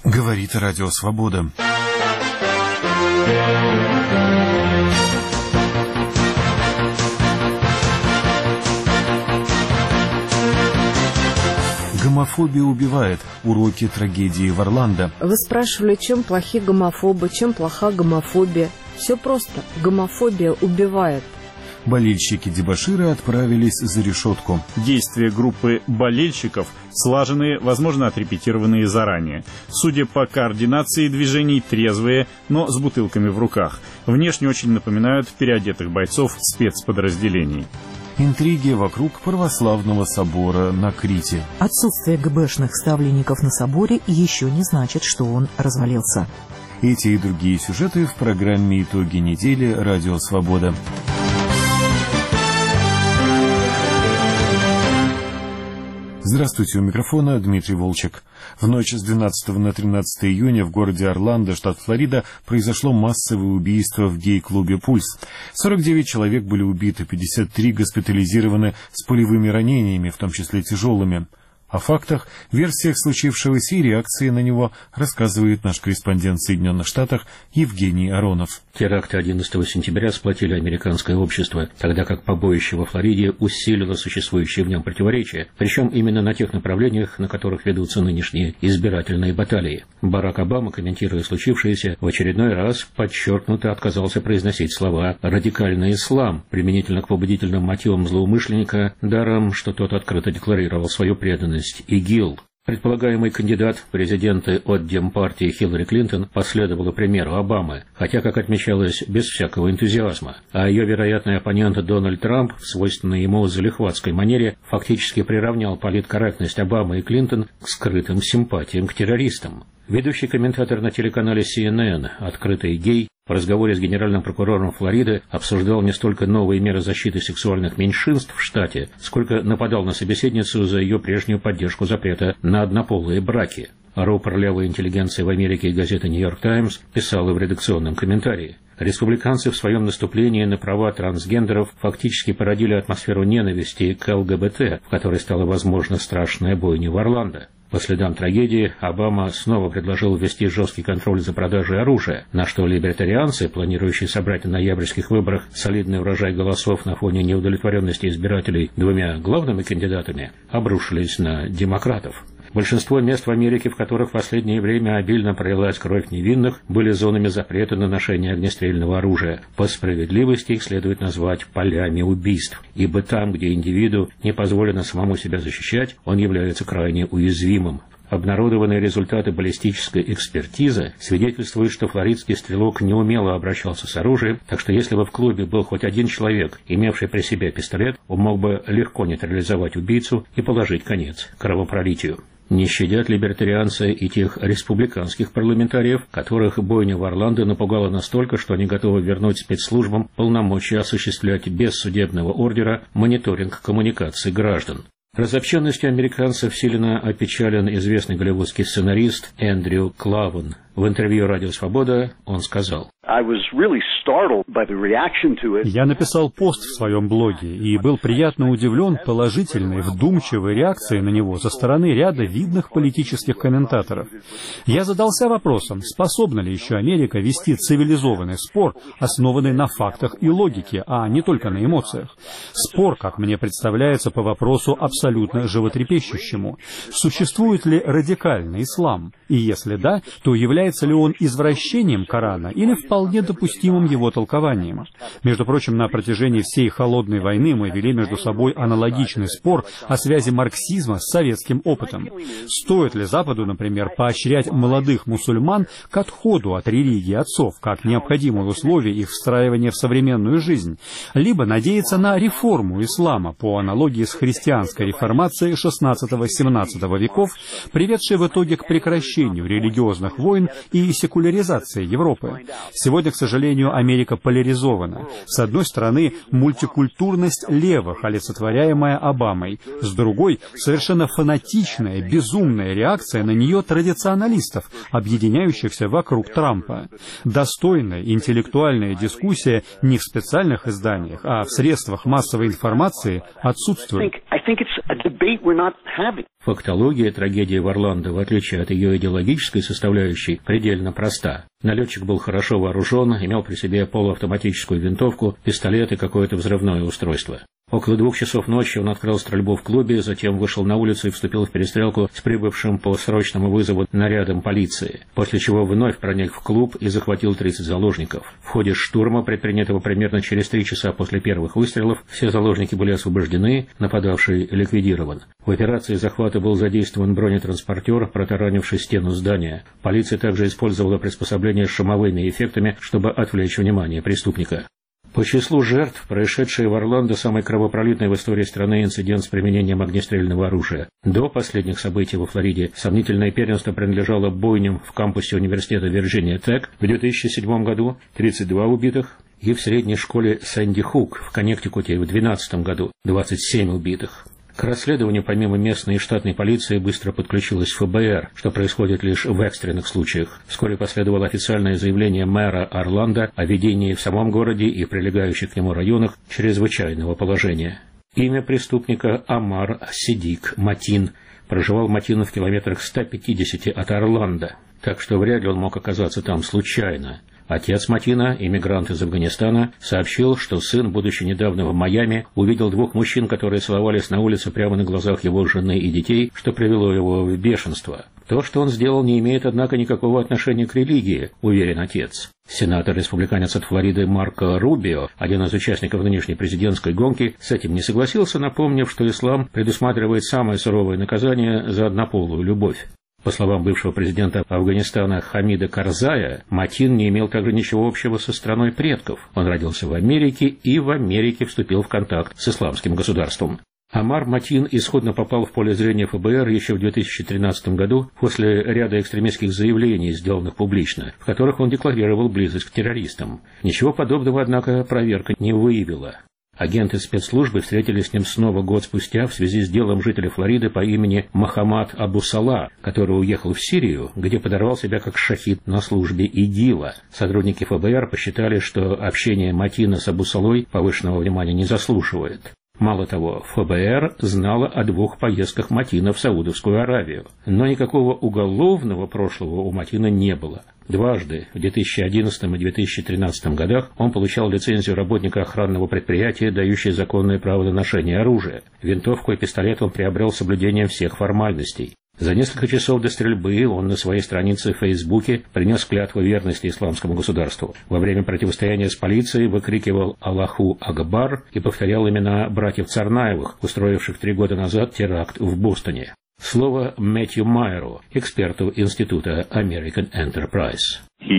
Говорит Радио Свобода. Гомофобия убивает. Уроки трагедии в Орландо. Вы спрашивали, чем плохи гомофобы, чем плоха гомофобия. Все просто. Гомофобия убивает. Болельщики-дебоширы отправились за решетку. Действия группы болельщиков слаженные, возможно, отрепетированные заранее. Судя по координации движений, трезвые, но с бутылками в руках. Внешне очень напоминают переодетых бойцов спецподразделений. Интриги вокруг православного собора на Крите. Отсутствие ГБшных ставленников на соборе еще не значит, что он развалился. Эти и другие сюжеты в программе «Итоги недели» Радио Свобода. Здравствуйте, у микрофона Дмитрий Волчек. В ночь с 12 на 13 июня в городе Орландо, штат Флорида, произошло массовое убийство в гей-клубе «Пульс». 49 человек были убиты, 53 госпитализированы с пулевыми ранениями, в том числе тяжелыми. О фактах, версиях случившегося и реакции на него рассказывает наш корреспондент в Соединенных Штатах Евгений Аронов. Теракты 11 сентября сплотили американское общество, тогда как побоище во Флориде усилило существующие в нем противоречия, причем именно на тех направлениях, на которых ведутся нынешние избирательные баталии. Барак Обама, комментируя случившееся, в очередной раз подчеркнуто отказался произносить слова «радикальный ислам» применительно к побудительным мотивам злоумышленника, даром, что тот открыто декларировал свою преданность ИГИЛ. Предполагаемый кандидат в президенты от Демпартии Хиллари Клинтон последовала примеру Обамы, хотя, как отмечалось, без всякого энтузиазма. А ее вероятный оппонент Дональд Трамп в свойственной ему залихватской манере фактически приравнял политкорректность Обамы и Клинтон к скрытым симпатиям к террористам. Ведущий комментатор на телеканале CNN «Открытый гей» в разговоре с генеральным прокурором Флориды обсуждал не столько новые меры защиты сексуальных меньшинств в штате, сколько нападал на собеседницу за ее прежнюю поддержку запрета на однополые браки. Рупор левой интеллигенции в Америке и газета «Нью-Йорк Таймс» писала в редакционном комментарии: республиканцы в своем наступлении на права трансгендеров фактически породили атмосферу ненависти к ЛГБТ, в которой стала возможна страшная бойня в Орландо. По следам трагедии Обама снова предложил ввести жесткий контроль за продажей оружия, на что либертарианцы, планирующие собрать на ноябрьских выборах солидный урожай голосов на фоне неудовлетворенности избирателей двумя главными кандидатами, обрушились на демократов. Большинство мест в Америке, в которых в последнее время обильно пролилась кровь невинных, были зонами запрета на ношение огнестрельного оружия. По справедливости их следует назвать полями убийств, ибо там, где индивиду не позволено самому себя защищать, он является крайне уязвимым. Обнародованные результаты баллистической экспертизы свидетельствуют, что флоридский стрелок неумело обращался с оружием, так что если бы в клубе был хоть один человек, имевший при себе пистолет, он мог бы легко нейтрализовать убийцу и положить конец кровопролитию. Не щадят либертарианцы и тех республиканских парламентариев, которых бойня в Орландо напугала настолько, что они готовы вернуть спецслужбам полномочия осуществлять без судебного ордера мониторинг коммуникаций граждан. Разобщенностью американцев сильно опечален известный голливудский сценарист Эндрю Клаван. В интервью «Радио Свобода» он сказал: «Я написал пост в своем блоге и был приятно удивлен положительной, вдумчивой реакцией на него со стороны ряда видных политических комментаторов. Я задался вопросом, способна ли еще Америка вести цивилизованный спор, основанный на фактах и логике, а не только на эмоциях. Спор, как мне представляется, по вопросу абсолютно животрепещущему. Существует ли радикальный ислам? И если да, то является ли он извращением Корана или вполне допустимым его толкованием? Между прочим, на протяжении всей холодной войны мы вели между собой аналогичный спор о связи марксизма с советским опытом. Стоит ли Западу, например, поощрять молодых мусульман к отходу от религии отцов, как необходимое условие их встраивания в современную жизнь, либо надеяться на реформу ислама по аналогии с христианской реформацией XVI-XVII веков, приведшей в итоге к прекращению религиозных войн и секуляризации Европы? Сегодня, к сожалению, Америка поляризована. С одной стороны, мультикультурность левых, олицетворяемая Обамой. С другой, совершенно фанатичная, безумная реакция на нее традиционалистов, объединяющихся вокруг Трампа. Достойная интеллектуальная дискуссия не в специальных изданиях, а в средствах массовой информации отсутствует. Фактология трагедии в Орландо, в отличие от ее идеологической составляющей, предельно проста. Налетчик был хорошо вооружен, имел при себе полуавтоматическую винтовку, пистолет и какое-то взрывное устройство. Около 2 часов ночи он открыл стрельбу в клубе, затем вышел на улицу и вступил в перестрелку с прибывшим по срочному вызову нарядом полиции, после чего вновь проник в клуб и захватил 30 заложников. В ходе штурма, предпринятого примерно через 3 часа после первых выстрелов, все заложники были освобождены, нападавший ликвидирован. В операции захвата был задействован бронетранспортер, протаранивший стену здания. Полиция также использовала приспособления с шумовыми эффектами, чтобы отвлечь внимание преступника. По числу жертв, происшедший в Орландо самый кровопролитный в истории страны инцидент с применением огнестрельного оружия. До последних событий во Флориде сомнительное первенство принадлежало бойням в кампусе университета Вирджиния Тек в 2007 году, 32 убитых, и в средней школе Сэнди Хук в Коннектикуте в 2012 году, 27 убитых. К расследованию помимо местной и штатной полиции быстро подключилась ФБР, что происходит лишь в экстренных случаях. Вскоре последовало официальное заявление мэра Орландо о введении в самом городе и прилегающих к нему районах чрезвычайного положения. Имя преступника Амар Сидик Матин. Проживал Матин в километрах 150 от Орландо, так что вряд ли он мог оказаться там случайно. Отец Матина, иммигрант из Афганистана, сообщил, что сын, будучи недавно в Майами, увидел 2 мужчин, которые целовались на улице прямо на глазах его жены и детей, что привело его в бешенство. То, что он сделал, не имеет, однако, никакого отношения к религии, уверен отец. Сенатор-республиканец от Флориды Марко Рубио, один из участников нынешней президентской гонки, с этим не согласился, напомнив, что ислам предусматривает самое суровое наказание за однополую любовь. По словам бывшего президента Афганистана Хамида Карзая, Матин не имел также ничего общего со страной предков. Он родился в Америке и в Америке вступил в контакт с исламским государством. Амар Матин исходно попал в поле зрения ФБР еще в 2013 году после ряда экстремистских заявлений, сделанных публично, в которых он декларировал близость к террористам. Ничего подобного, однако, проверка не выявила. Агенты спецслужбы встретились с ним снова год спустя в связи с делом жителя Флориды по имени Мохаммад Абу Сала, который уехал в Сирию, где подорвал себя как шахид на службе ИГИЛа. Сотрудники ФБР посчитали, что общение Матина с Абу Салой повышенного внимания не заслуживает. Мало того, ФБР знала о 2 поездках Матина в Саудовскую Аравию, но никакого уголовного прошлого у Матина не было. Дважды, в 2011 и 2013 годах, он получал лицензию работника охранного предприятия, дающей законное право на ношение оружия. Винтовку и пистолет он приобрел с соблюдением всех формальностей. За несколько часов до стрельбы он на своей странице в Фейсбуке принес клятву верности исламскому государству. Во время противостояния с полицией выкрикивал «Аллаху Акбар» и повторял имена братьев Царнаевых, устроивших 3 года назад теракт в Бостоне. Слово Мэтью Майеру, эксперту Института American Enterprise.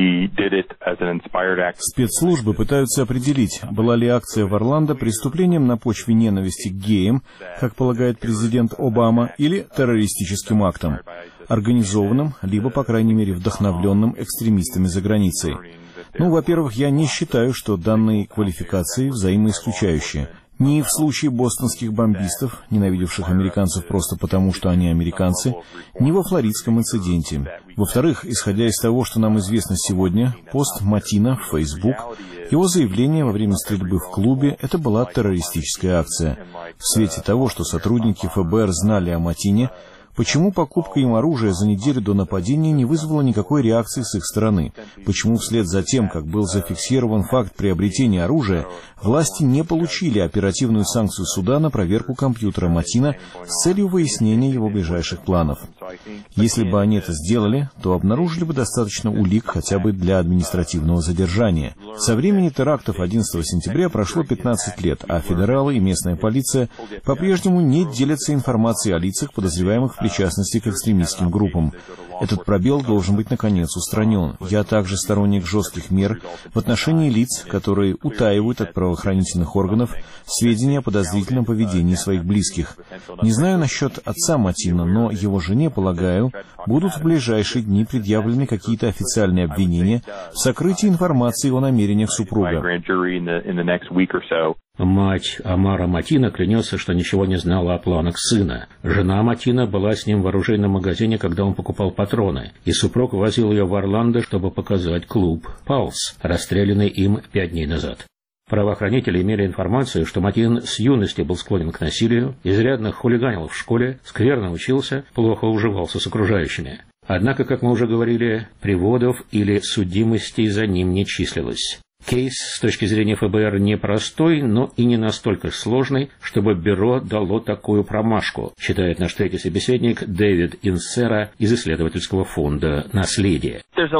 Спецслужбы пытаются определить, была ли акция в Орландо преступлением на почве ненависти к геям, как полагает президент Обама, или террористическим актом, организованным, либо, по крайней мере, вдохновленным экстремистами за границей. Во-первых, я не считаю, что данные квалификации взаимоисключающие. Ни в случае бостонских бомбистов, ненавидевших американцев просто потому, что они американцы, ни во флоридском инциденте. Во-вторых, исходя из того, что нам известно сегодня, пост Матина в Facebook, его заявление во время стрельбы в клубе — это была террористическая акция. В свете того, что сотрудники ФБР знали о Матине, почему покупка им оружия за неделю до нападения не вызвала никакой реакции с их стороны? Почему вслед за тем, как был зафиксирован факт приобретения оружия, власти не получили оперативную санкцию суда на проверку компьютера Матина с целью выяснения его ближайших планов? Если бы они это сделали, то обнаружили бы достаточно улик хотя бы для административного задержания. Со времени терактов 11 сентября прошло 15 лет, а федералы и местная полиция по-прежнему не делятся информацией о лицах, подозреваемых в причастности к экстремистским группам. Этот пробел должен быть, наконец, устранен. Я также сторонник жестких мер в отношении лиц, которые утаивают от правоохранительных органов сведения о подозрительном поведении своих близких. Не знаю насчет отца Матина, но его жене, полагаю, будут в ближайшие дни предъявлены какие-то официальные обвинения в сокрытии информации о намерениях супруга. Мать Амара Матина клянется, что ничего не знала о планах сына. Жена Матина была с ним в оружейном магазине, когда он покупал патроны, и супруг возил ее в Орландо, чтобы показать клуб «Палс», расстрелянный им 5 дней назад. Правоохранители имели информацию, что Матин с юности был склонен к насилию, изрядно хулиганил в школе, скверно учился, плохо уживался с окружающими. Однако, как мы уже говорили, приводов или судимостей за ним не числилось. Кейс с точки зрения ФБР непростой, но и не настолько сложный, чтобы бюро дало такую промашку, считает наш третий собеседник Дэвид Инсера из исследовательского фонда «Наследие».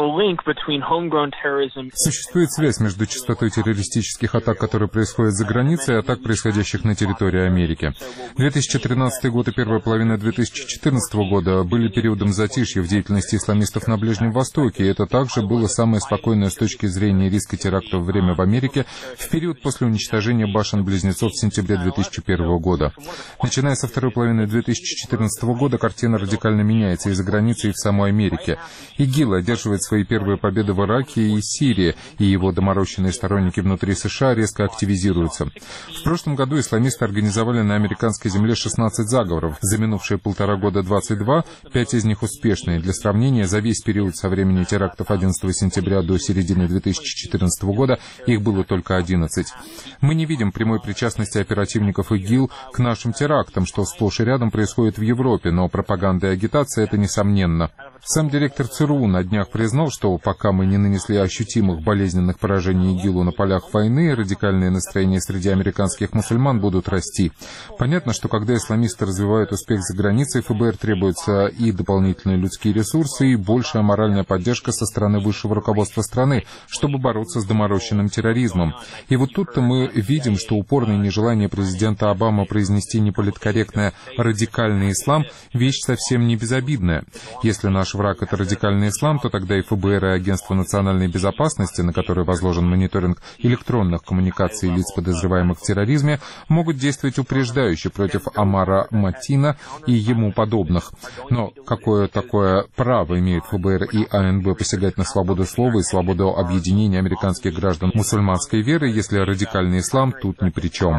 Существует связь между частотой террористических атак, которые происходят за границей, и атак, происходящих на территории Америки. 2013 год и первая половина 2014 года были периодом затишья в деятельности исламистов на Ближнем Востоке, и это также было самое спокойное с точки зрения риска теракта время в Америке в период после уничтожения башен-близнецов в сентябре 2001 года. Начиная со второй половины 2014 года картина радикально меняется и за границей, и в самой Америке. ИГИЛ одерживает свои первые победы в Ираке и Сирии, и его доморощенные сторонники внутри США резко активизируются. В прошлом году исламисты организовали на американской земле 16 заговоров. За минувшие 1,5 года 22, 5 из них успешные. Для сравнения, за весь период со времени терактов 11 сентября до середины 2014 года их было только 11. Мы не видим прямой причастности оперативников ИГИЛ к нашим терактам, что сплошь и рядом происходит в Европе, но пропаганда и агитация — это несомненно. Сам директор ЦРУ на днях признал, что пока мы не нанесли ощутимых болезненных поражений ИГИЛу на полях войны, радикальные настроения среди американских мусульман будут расти. Понятно, что когда исламисты развивают успех за границей, ФБР требуются и дополнительные людские ресурсы, и большая моральная поддержка со стороны высшего руководства страны, чтобы бороться с доморощенным терроризмом. И вот тут-то мы видим, что упорное нежелание президента Обамы произнести неполиткорректное «радикальный ислам» — вещь совсем не безобидная. Если наш враг — это радикальный ислам, то тогда и ФБР, и Агентство национальной безопасности, на которое возложен мониторинг электронных коммуникаций лиц, подозреваемых в терроризме, могут действовать упреждающе против Амара Матина и ему подобных. Но какое такое право имеют ФБР и АНБ посягать на свободу слова и свободу объединения американских граждан мусульманской веры, если радикальный ислам тут ни при чем?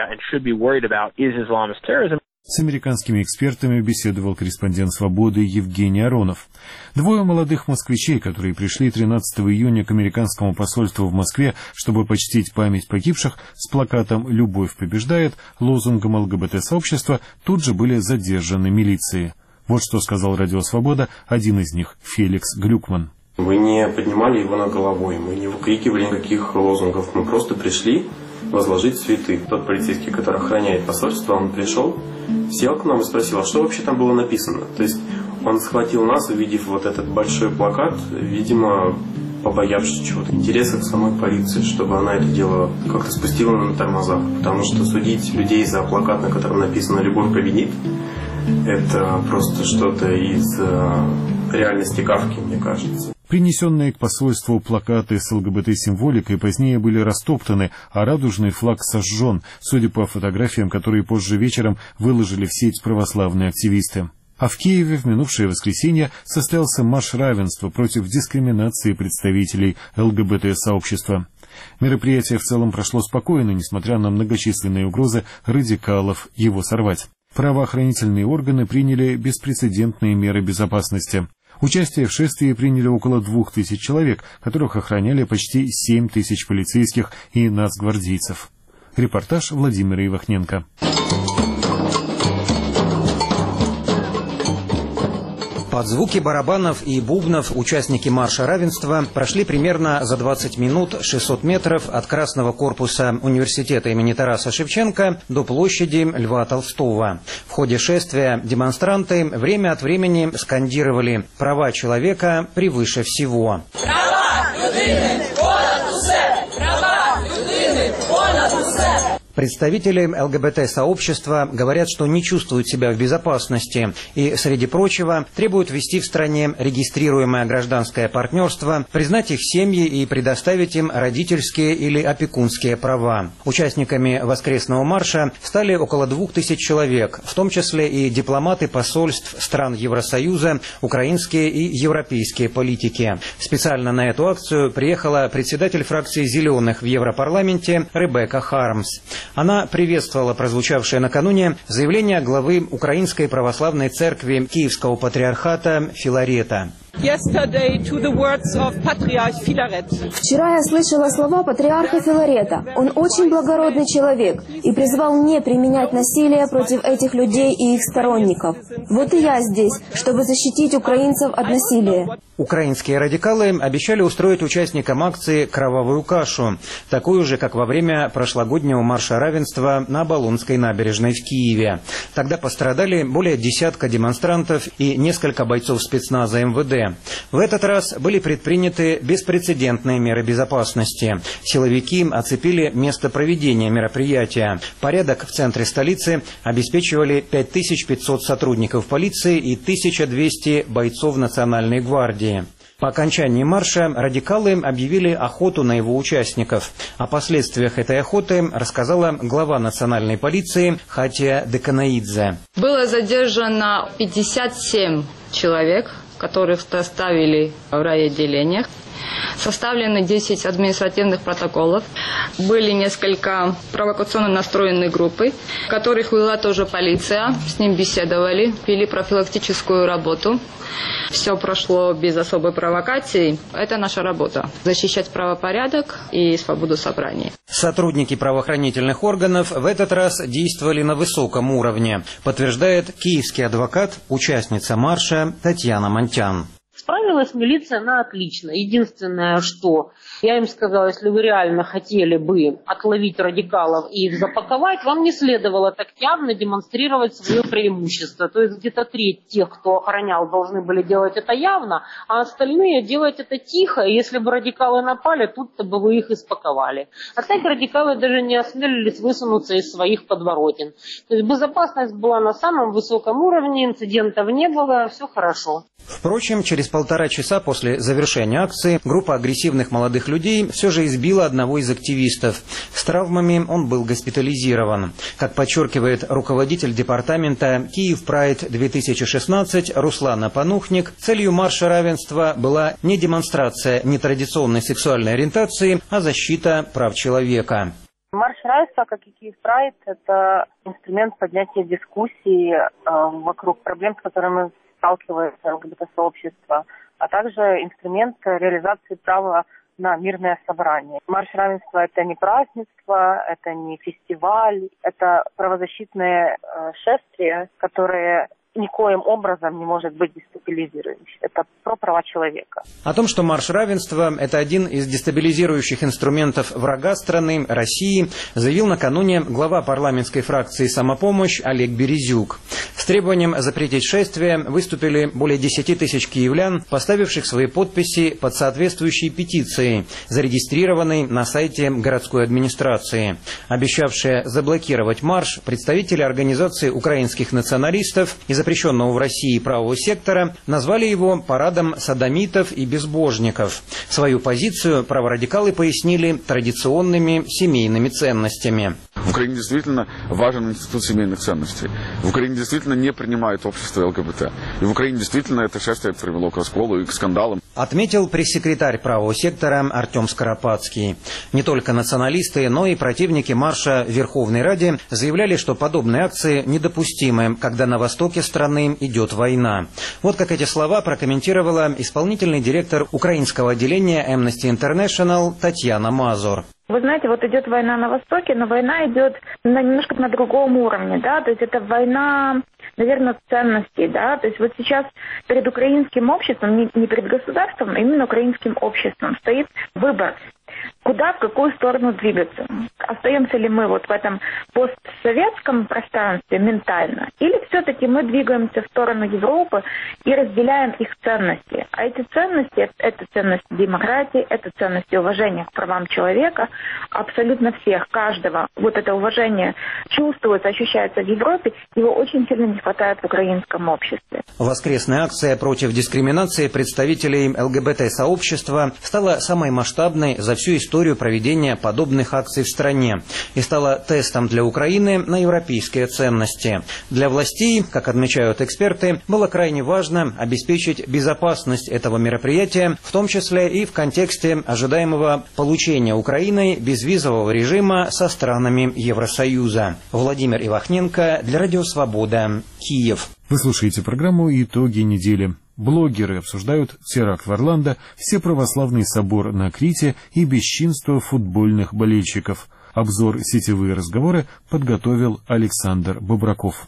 С американскими экспертами беседовал корреспондент «Свободы» Евгений Аронов. Двое молодых москвичей, которые пришли 13 июня к американскому посольству в Москве, чтобы почтить память погибших, с плакатом «Любовь побеждает», лозунгом ЛГБТ-сообщества, тут же были задержаны милицией. Вот что сказал радио «Свобода» один из них, Феликс Глюкман. Мы не поднимали его над головой, мы не выкрикивали никаких лозунгов, мы просто пришли возложить цветы. Тот полицейский, который охраняет посольство, он пришел, сел к нам и спросил, а что вообще там было написано? То есть он схватил нас, увидев вот этот большой плакат, видимо, побоявшись чего-то, интереса к самой полиции, чтобы она это дело как-то спустила на тормозах. Потому что судить людей за плакат, на котором написано «Любовь победит», это просто что-то из реальности Кафки, мне кажется. Принесенные к посольству плакаты с ЛГБТ-символикой позднее были растоптаны, а радужный флаг сожжен, судя по фотографиям, которые позже вечером выложили в сеть православные активисты. А в Киеве в минувшее воскресенье состоялся марш равенства против дискриминации представителей ЛГБТ-сообщества. Мероприятие в целом прошло спокойно, несмотря на многочисленные угрозы радикалов его сорвать. Правоохранительные органы приняли беспрецедентные меры безопасности. Участие в шествии приняли около 2000 человек, которых охраняли почти 7000 полицейских и нацгвардейцев. Репортаж Владимира Ивахненко. Под звуки барабанов и бубнов участники марша равенства прошли примерно за 20 минут 600 метров от Красного корпуса университета имени Тараса Шевченко до площади Льва Толстого. В ходе шествия демонстранты время от времени скандировали «Права человека превыше всего». Права людини понад усе! Права людини понад усе! Представители ЛГБТ-сообщества говорят, что не чувствуют себя в безопасности и, среди прочего, требуют ввести в стране регистрируемое гражданское партнерство, признать их семьи и предоставить им родительские или опекунские права. Участниками воскресного марша стали около 2000 человек, в том числе и дипломаты посольств стран Евросоюза, украинские и европейские политики. Специально на эту акцию приехала председатель фракции «Зеленых» в Европарламенте Ребекка Хармс. Она приветствовала прозвучавшее накануне заявление главы Украинской православной церкви Киевского патриархата Филарета. Вчера я слышала слова патриарха Филарета. Он очень благородный человек и призвал не применять насилие против этих людей и их сторонников. Вот и я здесь, чтобы защитить украинцев от насилия. Украинские радикалы обещали устроить участникам акции кровавую кашу, такую же, как во время прошлогоднего марша равенства на Оболонской набережной в Киеве. Тогда пострадали более десятка демонстрантов и несколько бойцов спецназа МВД. В этот раз были предприняты беспрецедентные меры безопасности. Силовики оцепили место проведения мероприятия. Порядок в центре столицы обеспечивали 5500 сотрудников полиции и 1200 бойцов Национальной гвардии. По окончании марша радикалы объявили охоту на его участников. О последствиях этой охоты рассказала глава национальной полиции Хатия Деканаидзе. Было задержано 57 человек, которых доставили в райотделениях. Составлены 10 административных протоколов. Были несколько провокационно настроенные группы, которых вела тоже полиция. С ним беседовали, вели профилактическую работу. Все прошло без особой провокации. Это наша работа – защищать правопорядок и свободу собраний. Сотрудники правоохранительных органов в этот раз действовали на высоком уровне, подтверждает киевский адвокат, участница марша Татьяна Монтян. Справилась милиция на отлично. Единственное, что я им сказала, если вы реально хотели бы отловить радикалов и их запаковать, вам не следовало так явно демонстрировать свое преимущество. То есть где-то треть тех, кто охранял, должны были делать это явно, а остальные делать это тихо. И если бы радикалы напали, тут-то бы вы их и спаковали. А так радикалы даже не осмелились высунуться из своих подворотен. То есть безопасность была на самом высоком уровне, инцидентов не было, все хорошо. Впрочем, через полтора часа после завершения акции группа агрессивных молодых людей все же избила одного из активистов. С травмами он был госпитализирован. Как подчеркивает руководитель департамента «Киев Прайд-2016» Руслана Панухник, целью марша равенства была не демонстрация нетрадиционной сексуальной ориентации, а защита прав человека. Марш равенства, как и Киев Прайд, это инструмент поднятия дискуссии вокруг проблем, с которыми сталкивается ЛГБТ-сообщество, а также инструмент реализации права на мирное собрание. Марш равенства – это не празднество, это не фестиваль, это правозащитное шествие, которое никоим образом не может быть дестабилизирующим. Это про права человека. О том, что марш равенства – это один из дестабилизирующих инструментов врага страны, России, заявил накануне глава парламентской фракции «Самопомощь» Олег Березюк. С требованием запретить шествие выступили более 10 тысяч киевлян, поставивших свои подписи под соответствующей петицией, зарегистрированной на сайте городской администрации. Обещавшие заблокировать марш, представители организации украинских националистов и запрещенного в России правого сектора назвали его парадом содомитов и безбожников. Свою позицию праворадикалы пояснили традиционными семейными ценностями. В Украине действительно важен институт семейных ценностей. В Украине действительно не принимает общество ЛГБТ. И в Украине действительно это шествие привело к расколу и к скандалам. Отметил пресс-секретарь правого сектора Артем Скоропадский. Не только националисты, но и противники марша в Верховной Раде заявляли, что подобные акции недопустимы, когда на востоке страны идет война. Вот как эти слова прокомментировала исполнительный директор украинского отделения Amnesty International Татьяна Мазур. Вы знаете, вот идет война на Востоке, но война идет немножко на другом уровне, да, то есть это война, наверное, ценностей, да, то есть вот сейчас перед украинским обществом, не перед государством, а именно украинским обществом стоит выбор. куда, в какую сторону двигаться. Остаемся ли мы вот в этом постсоветском пространстве ментально, или все-таки мы двигаемся в сторону Европы и разделяем их ценности. А эти ценности – это ценности демократии, это ценности уважения к правам человека, абсолютно всех, каждого. Вот это уважение чувствуется, ощущается в Европе, его очень сильно не хватает в украинском обществе. Воскресная акция против дискриминации представителей ЛГБТ-сообщества стала самой масштабной за всю историю проведения подобных акций в стране и стала тестом для Украины на европейские ценности. Для властей, как отмечают эксперты, было крайне важно обеспечить безопасность этого мероприятия, в том числе и в контексте ожидаемого получения Украиной безвизового режима со странами Евросоюза. Владимир Ивахненко для Радио Свобода, Киев. Вы слушаете программу «Итоги недели». Блогеры обсуждают теракт в Орландо, всеправославный собор на Крите и бесчинство футбольных болельщиков. Обзор «Сетевые разговоры» подготовил Александр Бобраков.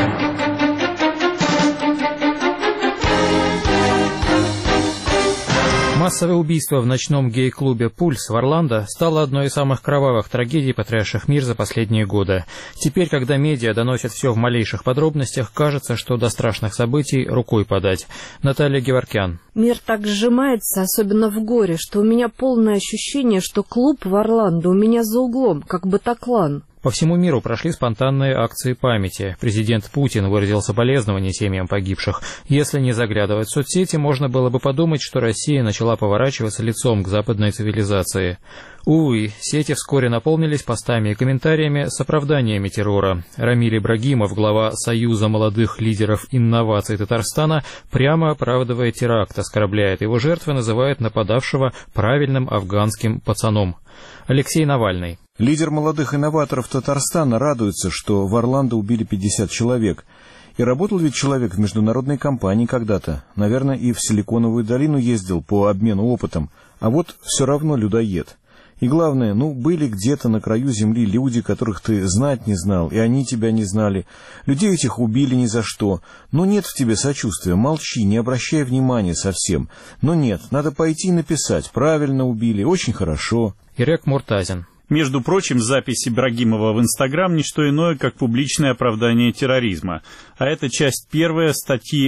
Массовое убийство в ночном гей-клубе «Пульс» в Орландо стало одной из самых кровавых трагедий, потрясших мир за последние годы. Теперь, когда медиа доносят все в малейших подробностях, кажется, что до страшных событий рукой подать. Наталья Геворкян. Мир так сжимается, особенно в горе, что у меня полное ощущение, что клуб в Орландо у меня за углом, как Батаклан. По всему миру прошли спонтанные акции памяти. Президент Путин выразил соболезнования семьям погибших. Если не заглядывать в соцсети, можно было бы подумать, что Россия начала поворачиваться лицом к западной цивилизации. Увы, сети вскоре наполнились постами и комментариями с оправданиями террора. Рамиль Ибрагимов, глава Союза молодых лидеров инноваций Татарстана, прямо оправдывая теракт, оскорбляет его жертвы, называет нападавшего правильным афганским пацаном. Алексей Навальный. Лидер молодых инноваторов Татарстана радуется, что в Орландо убили 50 человек. И работал ведь человек в международной компании когда-то. Наверное, и в Силиконовую долину ездил по обмену опытом. А вот все равно людоед. И главное, были где-то на краю земли люди, которых ты знать не знал, и они тебя не знали. Людей этих убили ни за что. Но нет в тебе сочувствия, молчи, не обращай внимания совсем. Но нет, надо пойти и написать. Правильно убили, очень хорошо. Ирек Муртазин. Между прочим, запись Ибрагимова в Инстаграм – не что иное, как публичное оправдание терроризма. А это часть 1 статьи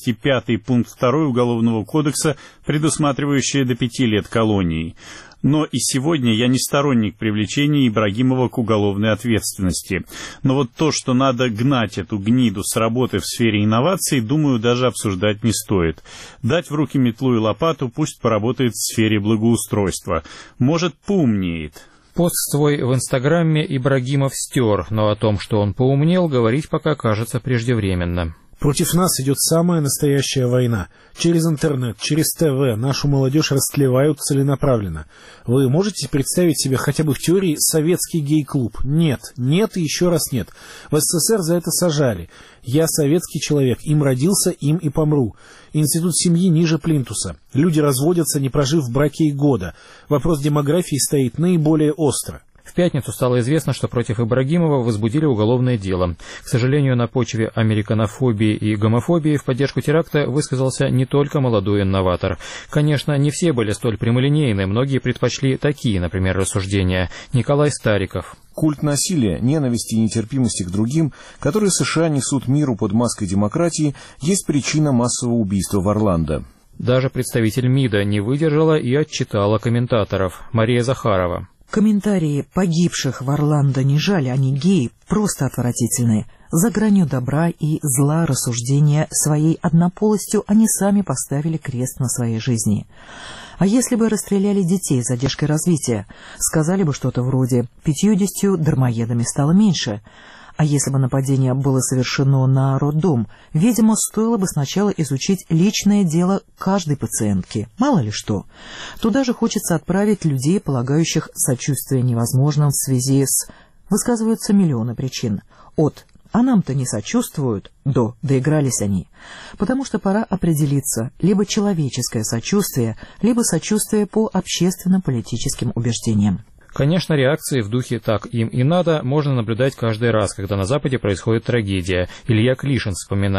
205 пункт 2 Уголовного кодекса, предусматривающая до 5 лет колонии. Но и сегодня я не сторонник привлечения Ибрагимова к уголовной ответственности. Но вот то, что надо гнать эту гниду с работы в сфере инноваций, думаю, даже обсуждать не стоит. Дать в руки метлу и лопату, пусть поработает в сфере благоустройства. Может, поумнеет. Пост свой в Инстаграме Ибрагимов стер, но о том, что он поумнел, говорить пока кажется преждевременно. Против нас идет самая настоящая война. Через интернет, через ТВ нашу молодежь растлевают целенаправленно. Вы можете представить себе хотя бы в теории советский гей-клуб? Нет, нет и еще раз нет. В СССР за это сажали. Я советский человек, им родился, им и помру. Институт семьи ниже плинтуса. Люди разводятся, не прожив в браке и года. Вопрос демографии стоит наиболее остро. В пятницу стало известно, что против Ибрагимова возбудили уголовное дело. К сожалению, на почве американофобии и гомофобии в поддержку теракта высказался не только молодой инноватор. Конечно, не все были столь прямолинейны, многие предпочли такие, например, рассуждения. Николай Стариков. Культ насилия, ненависти и нетерпимости к другим, которые США несут миру под маской демократии, есть причина массового убийства в Орландо. Даже представитель МИДа не выдержала и отчитала комментаторов. Мария Захарова. Комментарии погибших в Орландо не жаль, они геи, просто отвратительные. За гранью добра и зла рассуждения своей однополостью они сами поставили крест на своей жизни. А если бы расстреляли детей с задержкой развития, сказали бы что-то вроде «50 дармоедами стало меньше». А если бы нападение было совершено на роддом, видимо, стоило бы сначала изучить личное дело каждой пациентки. Мало ли что. Туда же хочется отправить людей, полагающих сочувствие невозможным в связи с... Высказываются миллионы причин. От «а нам-то не сочувствуют» до «доигрались они». Потому что пора определиться: либо человеческое сочувствие, либо сочувствие по общественно-политическим убеждениям. Конечно, реакции в духе «так им и надо» можно наблюдать каждый раз, когда на Западе происходит трагедия. Илья Клишин вспоминает.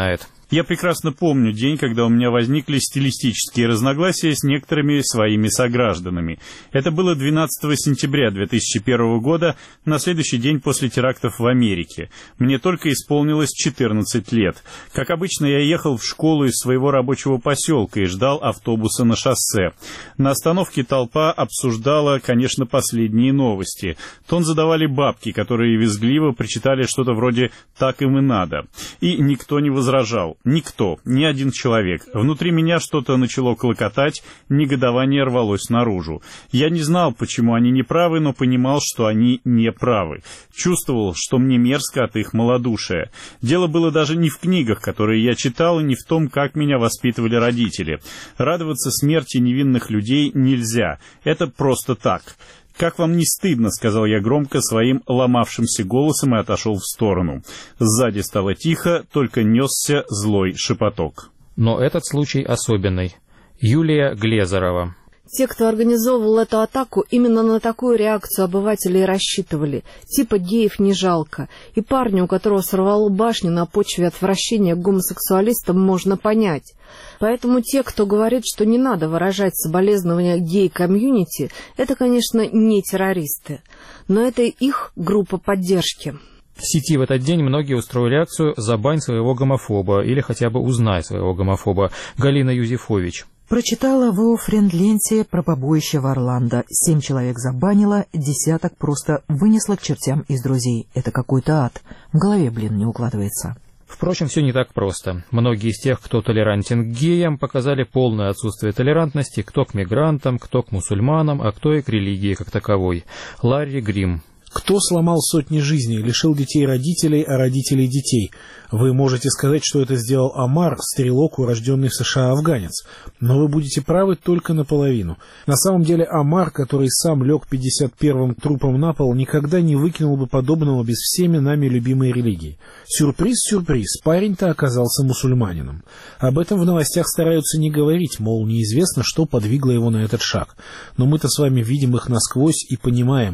Я прекрасно помню день, когда у меня возникли стилистические разногласия с некоторыми своими согражданами. Это было 12 сентября 2001 года, на следующий день после терактов в Америке. Мне только исполнилось 14 лет. Как обычно, я ехал в школу из своего рабочего поселка и ждал автобуса на шоссе. На остановке толпа обсуждала, конечно, последние новости. Тон задавали бабки, которые визгливо причитали что-то вроде «так им и надо». И никто не возражал. Никто, ни один человек. Внутри меня что-то начало клокотать, негодование рвалось наружу. Я не знал, почему они не правы, но понимал, что они не правы. Чувствовал, что мне мерзко от их малодушия. Дело было даже не в книгах, которые я читал, и не в том, как меня воспитывали родители. Радоваться смерти невинных людей нельзя. Это просто так. «Как вам не стыдно?» — сказал я громко своим ломавшимся голосом и отошел в сторону. Сзади стало тихо, только несся злой шепоток. Но этот случай особенный. Юлия Глезерова. Те, кто организовывал эту атаку, именно на такую реакцию обывателей рассчитывали. Типа геев не жалко. И парня, у которого сорвало башню на почве отвращения к гомосексуалистам, можно понять. Поэтому те, кто говорит, что не надо выражать соболезнования гей-комьюнити, это, конечно, не террористы. Но это их группа поддержки. В сети в этот день многие устроили акцию «Забань своего гомофоба» или хотя бы «Узнай своего гомофоба». Галина Юзефович. Прочитала в френд-ленте про побоище в Орландо. 7 человек забанила, десяток просто вынесла к чертям из друзей. Это какой-то ад. В голове, не укладывается. Впрочем, все не так просто. Многие из тех, кто толерантен к геям, показали полное отсутствие толерантности кто к мигрантам, кто к мусульманам, а кто и к религии как таковой. Ларри Грим. Кто сломал сотни жизней, лишил детей родителей, а родителей детей? Вы можете сказать, что это сделал Омар, стрелок, урожденный в США афганец. Но вы будете правы только наполовину. На самом деле Омар, который сам лег 51-м трупом на пол, никогда не выкинул бы подобного без всеми нами любимой религии. Сюрприз, парень-то оказался мусульманином. Об этом в новостях стараются не говорить, мол, неизвестно, что подвигло его на этот шаг. Но мы-то с вами видим их насквозь и понимаем,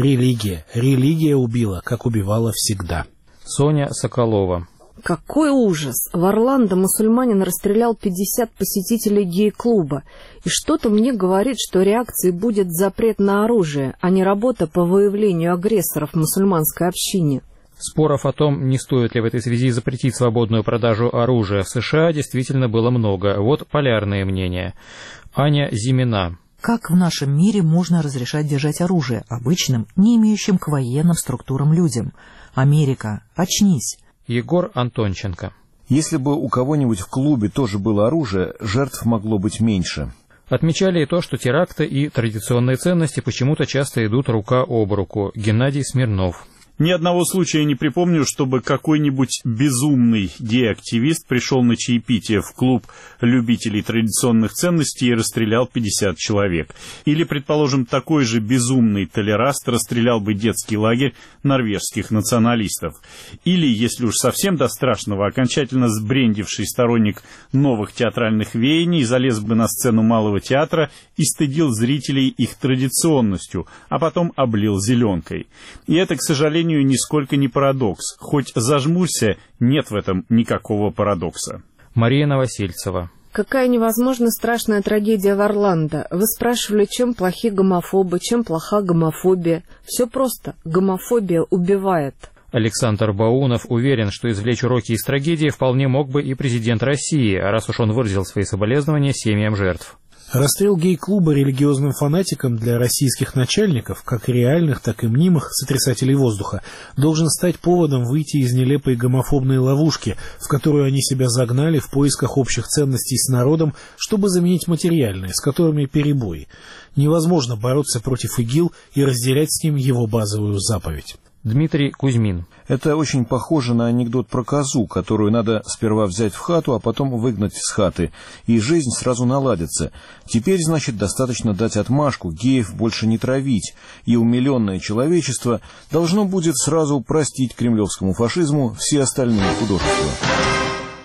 религия убила, как убивала всегда. Соня Соколова. Какой ужас! В Орландо мусульманин расстрелял 50 посетителей гей-клуба. И что-то мне говорит, что реакцией будет запрет на оружие, а не работа по выявлению агрессоров в мусульманской общине. Споров о том, не стоит ли в этой связи запретить свободную продажу оружия в США, действительно было много. Вот полярные мнения. Аня Зимина. Как в нашем мире можно разрешать держать оружие обычным, не имеющим к военным структурам людям? Америка, очнись. Егор Антонченко. Если бы у кого-нибудь в клубе тоже было оружие, жертв могло быть меньше. Отмечали и то, что теракты и традиционные ценности почему-то часто идут рука об руку. Геннадий Смирнов. Ни одного случая не припомню, чтобы какой-нибудь безумный гей-активист пришел на чаепитие в клуб любителей традиционных ценностей и расстрелял 50 человек. Или, предположим, такой же безумный толераст расстрелял бы детский лагерь норвежских националистов. Или, если уж совсем до страшного, окончательно сбрендивший сторонник новых театральных веяний залез бы на сцену Малого театра и стыдил зрителей их традиционностью, а потом облил зеленкой. И это, к сожалению, нисколько не парадокс. Хоть зажмурься, нет в этом никакого парадокса. Мария Новосельцева. Какая невозможно страшная трагедия в Орландо. Вы спрашивали, чем плохи гомофобы, чем плоха гомофобия. Все просто. Гомофобия убивает. Александр Баунов уверен, что извлечь уроки из трагедии вполне мог бы и президент России, раз уж он выразил свои соболезнования семьям жертв. Расстрел гей-клуба религиозным фанатикам для российских начальников, как реальных, так и мнимых сотрясателей воздуха, должен стать поводом выйти из нелепой гомофобной ловушки, в которую они себя загнали в поисках общих ценностей с народом, чтобы заменить материальные, с которыми перебои. Невозможно бороться против ИГИЛ и разделять с ним его базовую заповедь. Дмитрий Кузьмин. Это очень похоже на анекдот про козу, которую надо сперва взять в хату, а потом выгнать из хаты, и жизнь сразу наладится. Теперь, значит, достаточно дать отмашку, геев больше не травить, и умиленное человечество должно будет сразу простить кремлевскому фашизму все остальные художества.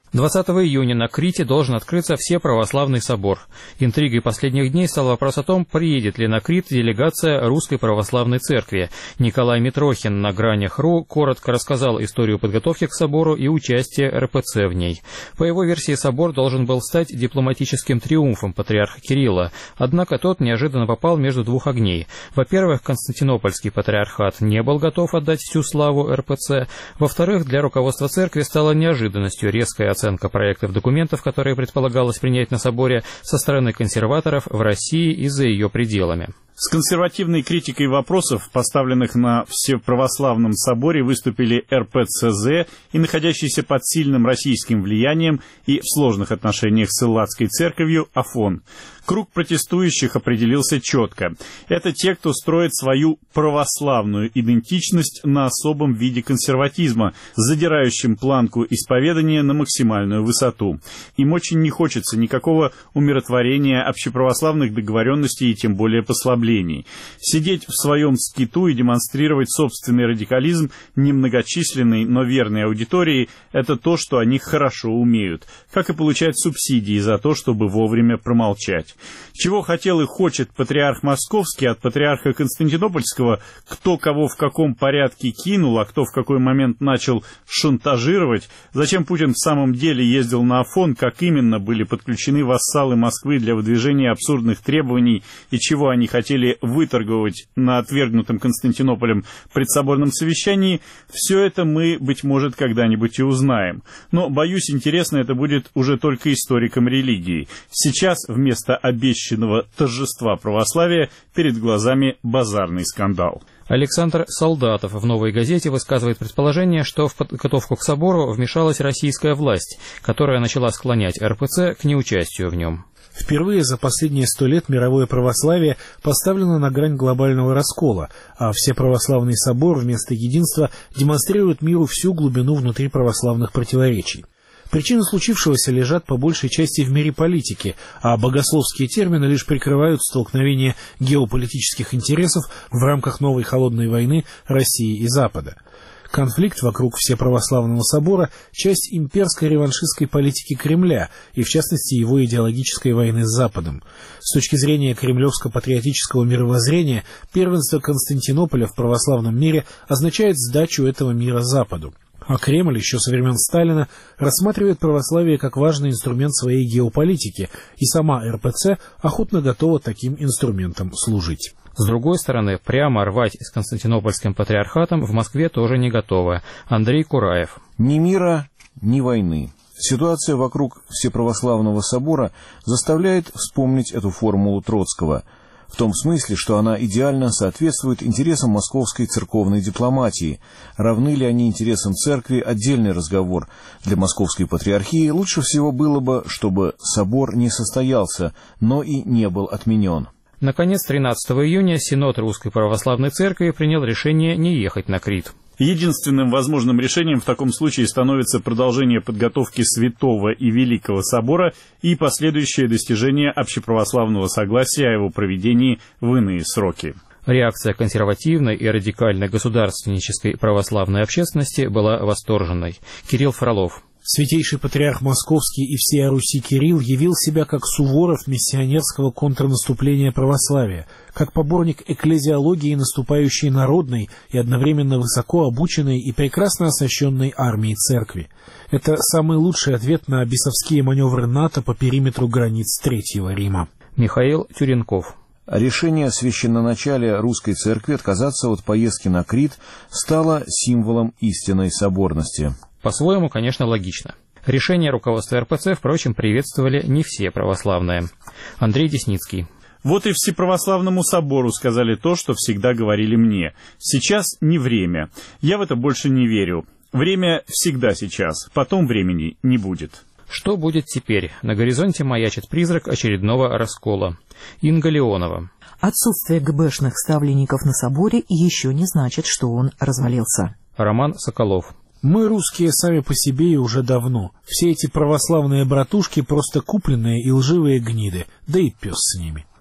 20 июня на Крите должен открыться Всеправославный собор. Интригой последних дней стал вопрос о том, приедет ли на Крит делегация Русской Православной Церкви. Николай Митрохин на Гранях.ру коротко рассказал историю подготовки к собору и участия РПЦ в ней. По его версии, собор должен был стать дипломатическим триумфом патриарха Кирилла, однако тот неожиданно попал между двух огней. Во-первых, Константинопольский патриархат не был готов отдать всю славу РПЦ. Во-вторых, для руководства церкви стало неожиданностью резкая оценка проектов документов, которые предполагалось принять на соборе, со стороны консерваторов в России и за ее пределами. С консервативной критикой вопросов, поставленных на Всеправославном соборе, выступили РПЦЗ и находящийся под сильным российским влиянием и в сложных отношениях с Элладской церковью АФОН. Круг протестующих определился четко. Это те, кто строит свою православную идентичность на особом виде консерватизма, задирающим планку исповедания на максимальную высоту. Им очень не хочется никакого умиротворения общеправославных договоренностей и тем более послаблений. Сидеть в своем скиту и демонстрировать собственный радикализм немногочисленной, но верной аудитории – это то, что они хорошо умеют, как и получать субсидии за то, чтобы вовремя промолчать. Чего хотел и хочет патриарх Московский от патриарха Константинопольского, кто кого в каком порядке кинул, а кто в какой момент начал шантажировать, зачем Путин в самом деле ездил на Афон, как именно были подключены вассалы Москвы для выдвижения абсурдных требований и чего они хотели выторговать на отвергнутом Константинополем предсоборном совещании, все это мы, быть может, когда-нибудь и узнаем. Но, боюсь, интересно это будет уже только историкам религии. Сейчас вместо обещанного торжества православия перед глазами базарный скандал. Александр Солдатов в «Новой газете» высказывает предположение, что в подготовку к собору вмешалась российская власть, которая начала склонять РПЦ к неучастию в нем. Впервые за последние 100 лет мировое православие поставлено на грань глобального раскола, а Всеправославный собор вместо единства демонстрирует миру всю глубину внутриправославных противоречий. Причины случившегося лежат по большей части в мире политики, а богословские термины лишь прикрывают столкновение геополитических интересов в рамках новой холодной войны России и Запада. Конфликт вокруг Всеправославного собора – часть имперской реваншистской политики Кремля и, в частности, его идеологической войны с Западом. С точки зрения кремлевско-патриотического мировоззрения, первенство Константинополя в православном мире означает сдачу этого мира Западу. А Кремль еще со времен Сталина рассматривает православие как важный инструмент своей геополитики, и сама РПЦ охотно готова таким инструментом служить. С другой стороны, прямо рвать с Константинопольским патриархатом в Москве тоже не готовы. Андрей Кураев. Ни мира, ни войны. Ситуация вокруг Всеправославного собора заставляет вспомнить эту формулу Троцкого, в том смысле, что она идеально соответствует интересам московской церковной дипломатии. Равны ли они интересам церкви – отдельный разговор. Для московской патриархии лучше всего было бы, чтобы собор не состоялся, но и не был отменен. Наконец, 13 июня Синод Русской Православной Церкви принял решение не ехать на Крит. Единственным возможным решением в таком случае становится продолжение подготовки Святого и Великого Собора и последующее достижение общеправославного согласия о его проведении в иные сроки. Реакция консервативной и радикальной государственнической православной общественности была восторженной. Кирилл Фролов. Святейший патриарх Московский и всея Руси Кирилл явил себя как Суворов миссионерского контрнаступления православия, как поборник экклезиологии наступающей народной и одновременно высоко обученной и прекрасно оснащенной армии церкви. Это самый лучший ответ на бесовские маневры НАТО по периметру границ Третьего Рима. Михаил Тюренков. Решение священноначалия русской церкви отказаться от поездки на Крит стало символом истинной соборности. По-своему, конечно, логично. Решение руководства РПЦ, впрочем, приветствовали не все православные. Андрей Десницкий. Вот и Всеправославному собору сказали то, что всегда говорили мне. Сейчас не время. Я в это больше не верю. Время всегда сейчас. Потом времени не будет. Что будет теперь? На горизонте маячит призрак очередного раскола. Инга Леонова. Отсутствие ГБшных ставленников на соборе еще не значит, что он развалился. Роман Соколов. Мы, русские, сами по себе и уже давно. Все эти православные братушки просто купленные и лживые гниды, да и пес с ними.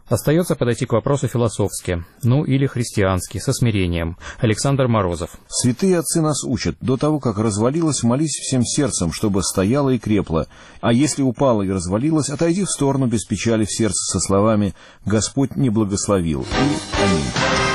Остается подойти к вопросу философски, ну или христиански, со смирением. Александр Морозов. Святые отцы нас учат: до того, как развалилась, молись всем сердцем, чтобы стояла и крепла. А если упала и развалилась, отойди в сторону без печали в сердце со словами: «Господь не благословил». И аминь.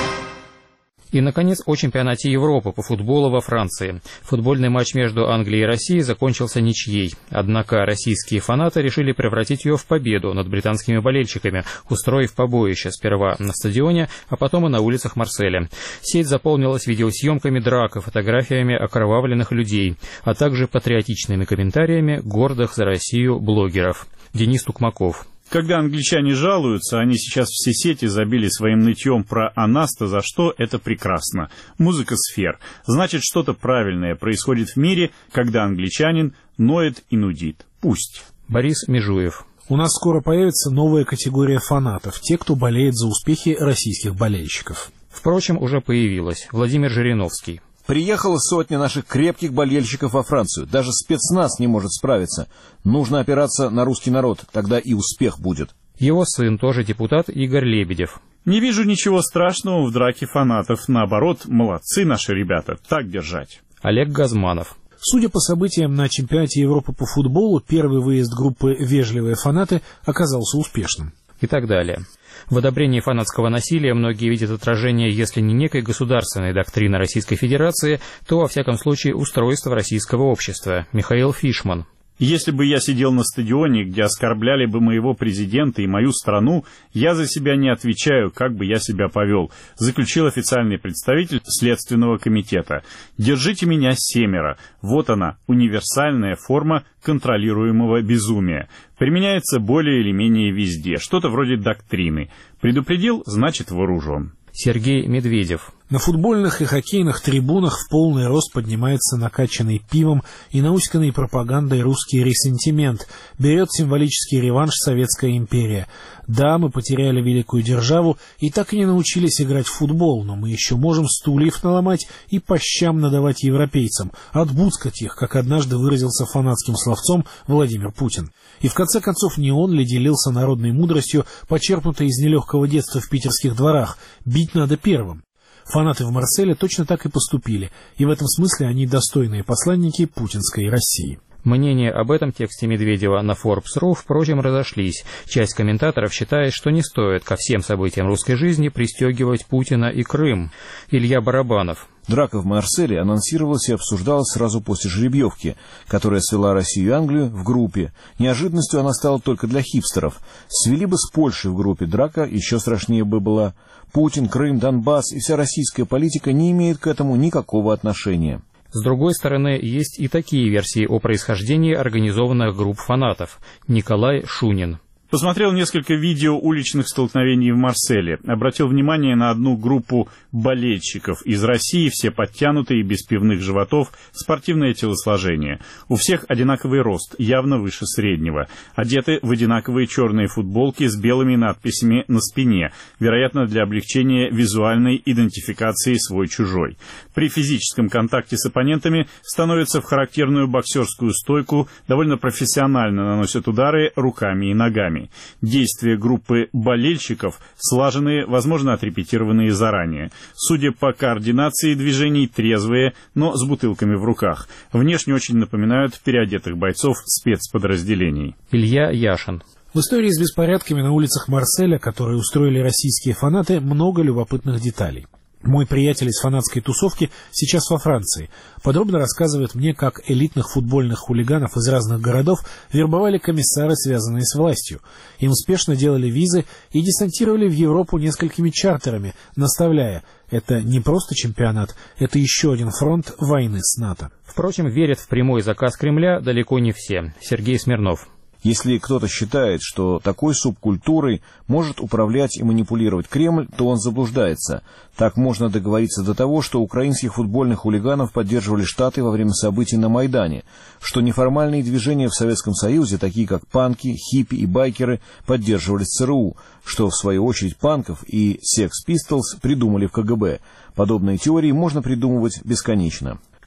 И, наконец, о чемпионате Европы по футболу во Франции. Футбольный матч между Англией и Россией закончился ничьей. Однако российские фанаты решили превратить ее в победу над британскими болельщиками, устроив побоище сперва на стадионе, а потом и на улицах Марселя. Сеть заполнилась видеосъемками драк и фотографиями окровавленных людей, а также патриотичными комментариями гордых за Россию блогеров. Денис Тукмаков. Когда англичане жалуются, они сейчас все сети забили своим нытьем про Анаста, за что это прекрасно. Музыка сфер. Значит, что-то правильное происходит в мире, когда англичанин ноет и нудит. Пусть. Борис Межуев. У нас скоро появится новая категория фанатов, те, кто болеет за успехи российских болельщиков. Впрочем, уже появилась. Владимир Жириновский. Приехала сотня наших крепких болельщиков во Францию. Даже спецназ не может справиться. Нужно опираться на русский народ, тогда и успех будет. Его сын, тоже депутат, Игорь Лебедев. Не вижу ничего страшного в драке фанатов. Наоборот, молодцы наши ребята. Так держать. Олег Газманов. Судя по событиям на чемпионате Европы по футболу, первый выезд группы «Вежливые фанаты» оказался успешным. И так далее. В одобрении фанатского насилия многие видят отражение, если не некой государственной доктрины Российской Федерации, то, во всяком случае, устройства российского общества. Михаил Фишман. Если бы я сидел на стадионе, где оскорбляли бы моего президента и мою страну, я за себя не отвечаю, как бы я себя повел, заключил официальный представитель Следственного комитета. Держите меня 7. Вот она, универсальная форма контролируемого безумия. Применяется более или менее везде, что-то вроде доктрины. Предупредил, значит вооружен. Сергей Медведев. На футбольных и хоккейных трибунах в полный рост поднимается накачанный пивом и науськанной пропагандой русский ресентимент. Берет символический реванш Советская империя. Да, мы потеряли великую державу и так и не научились играть в футбол, но мы еще можем стульев наломать и по щам надавать европейцам, отбуцкать их, как однажды выразился фанатским словцом Владимир Путин. И в конце концов не он ли делился народной мудростью, почерпнутой из нелегкого детства в питерских дворах: бить надо первым. Фанаты в Марселе точно так и поступили, и в этом смысле они достойные посланники путинской России. Мнения об этом тексте Медведева на Forbes.ru, впрочем, разошлись. Часть комментаторов считает, что не стоит ко всем событиям русской жизни пристегивать Путина и Крым. Илья Барабанов. Драка в Марселе анонсировалась и обсуждалась сразу после жеребьевки, которая свела Россию и Англию в группе. Неожиданностью она стала только для хипстеров. Свели бы с Польшей в группе, драка еще страшнее бы была. Путин, Крым, Донбасс и вся российская политика не имеют к этому никакого отношения. С другой стороны, есть и такие версии о происхождении организованных групп фанатов. Николай Шунин. Посмотрел несколько видео уличных столкновений в Марселе. Обратил внимание на одну группу болельщиков из России, все подтянутые, без пивных животов, спортивное телосложение. У всех одинаковый рост, явно выше среднего. Одеты в одинаковые черные футболки с белыми надписями на спине, вероятно, для облегчения визуальной идентификации свой-чужой. При физическом контакте с оппонентами становятся в характерную боксерскую стойку, довольно профессионально наносят удары руками и ногами. Действия группы болельщиков слаженные, возможно, отрепетированные заранее. Судя по координации движений, трезвые, но с бутылками в руках. Внешне очень напоминают переодетых бойцов спецподразделений. Илья Яшин. В истории с беспорядками на улицах Марселя, которые устроили российские фанаты, много любопытных деталей. Мой приятель из фанатской тусовки сейчас во Франции. Подробно рассказывает мне, как элитных футбольных хулиганов из разных городов вербовали комиссары, связанные с властью. Им спешно делали визы и десантировали в Европу несколькими чартерами, наставляя: это не просто чемпионат, это еще один фронт войны с НАТО. Впрочем, верят в прямой заказ Кремля далеко не все. Сергей Смирнов. Если кто-то считает, что такой субкультурой может управлять и манипулировать Кремль, то он заблуждается. Так можно договориться до того, что украинских футбольных хулиганов поддерживали Штаты во время событий на Майдане, что неформальные движения в Советском Союзе, такие как панки, хиппи и байкеры, поддерживались ЦРУ, что в свою очередь панков и Sex Pistols придумали в КГБ. Подобные теории можно придумывать бесконечно.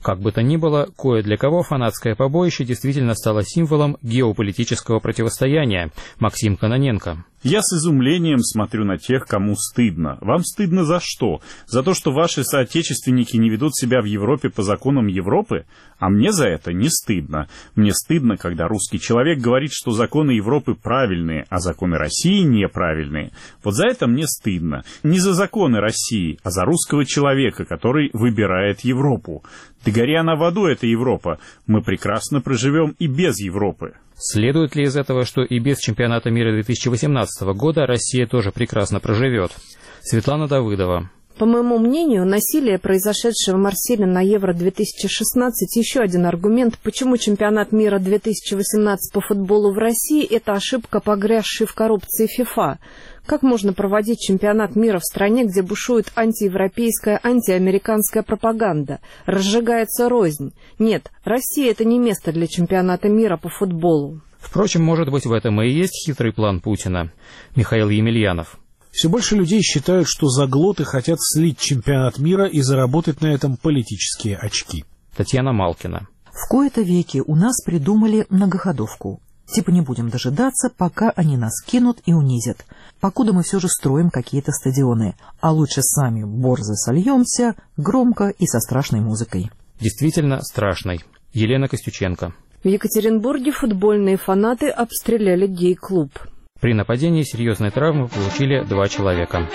Как бы то ни было, кое для кого фанатское побоище действительно стало символом геополитического противостояния. Максим Кононенко. Я с изумлением смотрю на тех, кому стыдно. Вам стыдно за что? За то, что ваши соотечественники не ведут себя в Европе по законам Европы? А мне за это не стыдно. Мне стыдно, когда русский человек говорит, что законы Европы правильные, а законы России неправильные. Вот за это мне стыдно. Не за законы России, а за русского человека, который выбирает Европу. Да гори она в аду, эта Европа. Мы прекрасно проживем и без Европы. Следует ли из этого, что и без чемпионата мира 2018 года Россия тоже прекрасно проживет? Светлана Давыдова. По моему мнению, насилие, произошедшее в Марселе на Евро-2016, еще один аргумент, почему чемпионат мира 2018 по футболу в России – это ошибка, погрязшей в коррупции ФИФА. Как можно проводить чемпионат мира в стране, где бушует антиевропейская, антиамериканская пропаганда? Разжигается рознь. Нет, Россия – это не место для чемпионата мира по футболу. Впрочем, может быть, в этом и есть хитрый план Путина. Михаил Емельянов. Все больше людей считают, что заглоты хотят слить чемпионат мира и заработать на этом политические очки. Татьяна Малкина. В кои-то веки у нас придумали многоходовку. Типа не будем дожидаться, пока они нас кинут и унизят. Покуда мы все же строим какие-то стадионы. А лучше сами борзо сольемся, громко и со страшной музыкой. Действительно страшной. Елена Костюченко. В Екатеринбурге футбольные фанаты обстреляли гей-клуб. При нападении серьезные травмы получили 2 человека.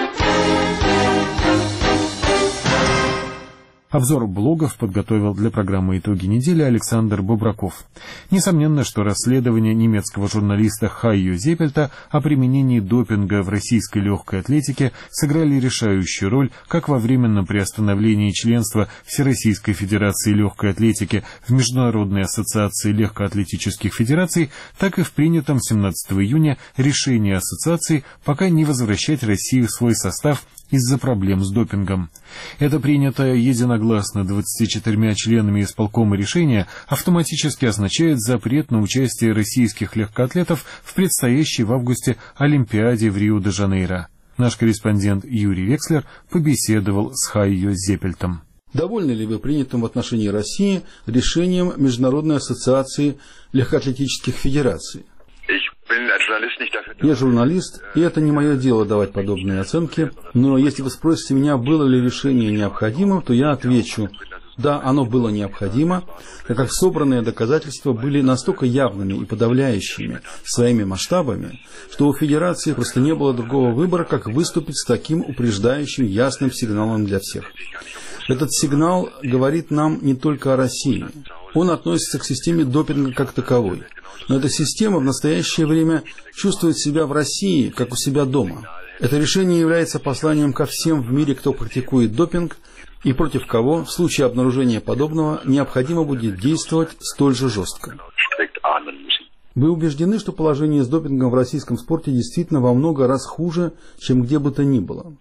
Обзор блогов подготовил для программы «Итоги недели» Александр Бобраков. Несомненно, что расследование немецкого журналиста Хайо Зеппельта о применении допинга в российской легкой атлетике сыграли решающую роль как во временном приостановлении членства Всероссийской Федерации легкой атлетики в Международной ассоциации легкоатлетических федераций, так и в принятом 17 июня решении ассоциации пока не возвращать Россию в свой состав из-за проблем с допингом. Это принятое единогласно 24 членами исполкома решение автоматически означает запрет на участие российских легкоатлетов в предстоящей в августе Олимпиаде в Рио-де-Жанейро. Наш корреспондент Юрий Векслер побеседовал с Хайо Зеппельтом. Довольны ли вы принятым в отношении России решением Международной ассоциации легкоатлетических федераций? Я журналист, и это не мое дело давать подобные оценки, но если вы спросите меня, было ли решение необходимым, то я отвечу: да, оно было необходимо, так как собранные доказательства были настолько явными и подавляющими своими масштабами, что у Федерации просто не было другого выбора, как выступить с таким упреждающим ясным сигналом для всех. Этот сигнал говорит нам не только о России. Он относится к системе допинга как таковой. Но эта система в настоящее время чувствует себя в России, как у себя дома. Это решение является посланием ко всем в мире, кто практикует допинг, и против кого в случае обнаружения подобного необходимо будет действовать столь же жестко. Вы убеждены, что положение с допингом в российском спорте действительно во много раз хуже, чем где бы то ни было?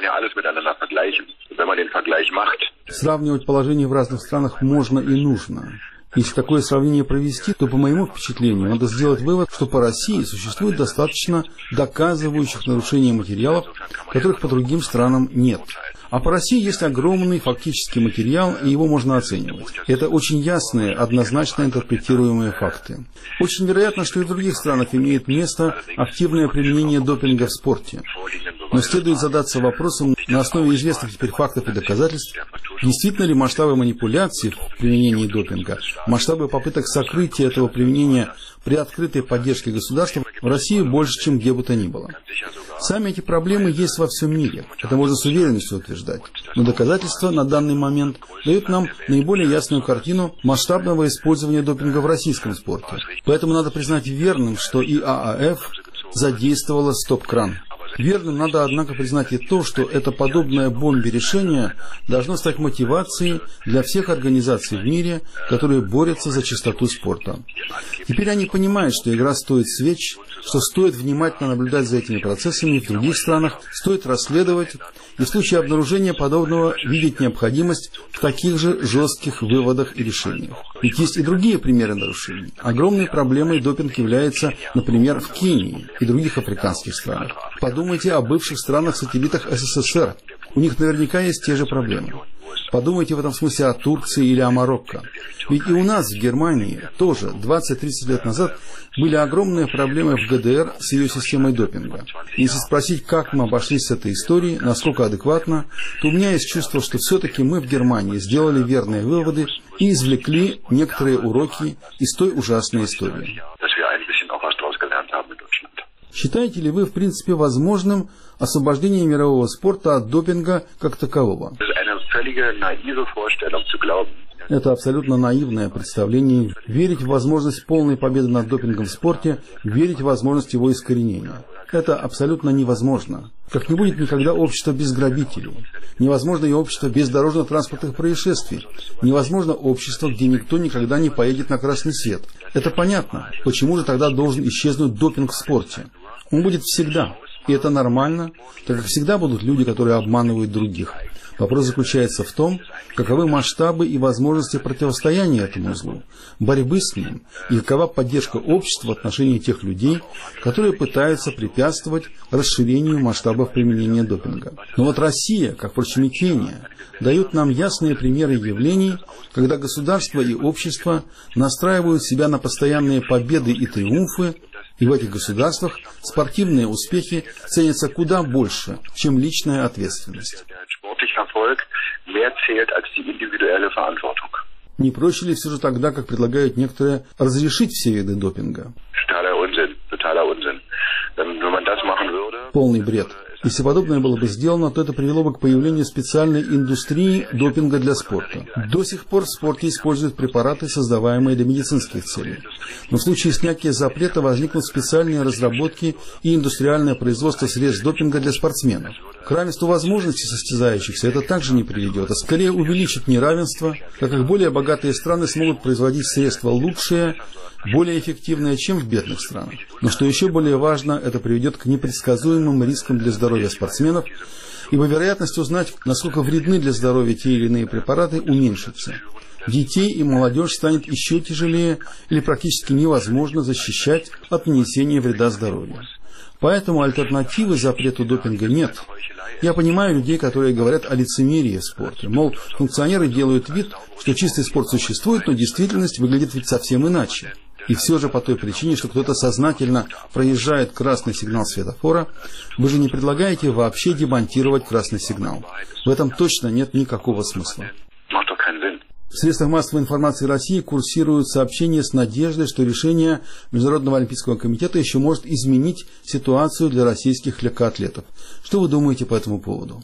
Сравнивать положение в разных странах можно и нужно. Если такое сравнение провести, то, по моему впечатлению, надо сделать вывод, что по России существует достаточно доказывающих нарушений материалов, которых по другим странам нет. А по России есть огромный фактический материал, и его можно оценивать. Это очень ясные, однозначно интерпретируемые факты. Очень вероятно, что и в других странах имеет место активное применение допинга в спорте. Но следует задаться вопросом на основе известных теперь фактов и доказательств, действительно ли масштабы манипуляций в применении допинга, масштабы попыток сокрытия этого применения при открытой поддержке государства в России больше, чем где бы то ни было. Сами эти проблемы есть во всем мире, это можно с уверенностью утверждать. Но доказательства на данный момент дают нам наиболее ясную картину масштабного использования допинга в российском спорте. Поэтому надо признать верным, что ИААФ задействовала стоп-кран. Верным надо, однако, признать и то, что это подобное бомбе решение должно стать мотивацией для всех организаций в мире, которые борются за чистоту спорта. Теперь они понимают, что игра стоит свеч, что стоит внимательно наблюдать за этими процессами в других странах, стоит расследовать и в случае обнаружения подобного видеть необходимость в таких же жестких выводах и решениях. Ведь есть и другие примеры нарушений. Огромной проблемой допинг является, например, в Кении и других африканских странах. Подумайте о бывших странах-сателлитах СССР. У них наверняка есть те же проблемы. Подумайте в этом смысле о Турции или о Марокко. Ведь и у нас в Германии тоже 20-30 лет назад были огромные проблемы в ГДР с ее системой допинга. Если спросить, как мы обошлись с этой историей, насколько адекватно, то у меня есть чувство, что все-таки мы в Германии сделали верные выводы и извлекли некоторые уроки из той ужасной истории. Считаете ли вы, в принципе, возможным освобождение мирового спорта от допинга как такового? Это абсолютно наивное представление. Верить в возможность полной победы над допингом в спорте, верить в возможность его искоренения. Это абсолютно невозможно. Как не будет никогда общества без грабителей. Невозможно и общество без дорожно-транспортных происшествий. Невозможно общество, где никто никогда не поедет на красный свет. Это понятно. Почему же тогда должен исчезнуть допинг в спорте? Он будет всегда. И это нормально, так как всегда будут люди, которые обманывают других. Вопрос заключается в том, каковы масштабы и возможности противостояния этому злу, борьбы с ним, и какова поддержка общества в отношении тех людей, которые пытаются препятствовать расширению масштабов применения допинга. Но вот Россия, как, впрочем, и Кения, дают нам ясные примеры явлений, когда государство и общество настраивают себя на постоянные победы и триумфы, и в этих государствах спортивные успехи ценятся куда больше, чем личная ответственность. Не проще ли все же тогда, как предлагают некоторые, разрешить все виды допинга? Полный бред. Если подобное было бы сделано, то это привело бы к появлению специальной индустрии допинга для спорта. До сих пор в спорте используют препараты, создаваемые для медицинских целей. Но в случае снятия запрета возникнут специальные разработки и индустриальное производство средств допинга для спортсменов. К равенству возможностей состязающихся это также не приведет, а скорее увеличит неравенство, так как более богатые страны смогут производить средства лучшие, более эффективные, чем в бедных странах. Но что еще более важно, это приведет к непредсказуемым рискам для здоровья спортсменов, ибо вероятность узнать, насколько вредны для здоровья те или иные препараты, уменьшится. Детей и молодежь станет еще тяжелее или практически невозможно защищать от нанесения вреда здоровью. Поэтому альтернативы запрету допинга нет. Я понимаю людей, которые говорят о лицемерии в спорте. Мол, функционеры делают вид, что чистый спорт существует, но действительность выглядит ведь совсем иначе. И все же по той причине, что кто-то сознательно проезжает красный сигнал светофора, вы же не предлагаете вообще демонтировать красный сигнал. В этом точно нет никакого смысла. В средствах массовой информации России курсируют сообщения с надеждой, что решение Международного олимпийского комитета еще может изменить ситуацию для российских легкоатлетов. Что вы думаете по этому поводу?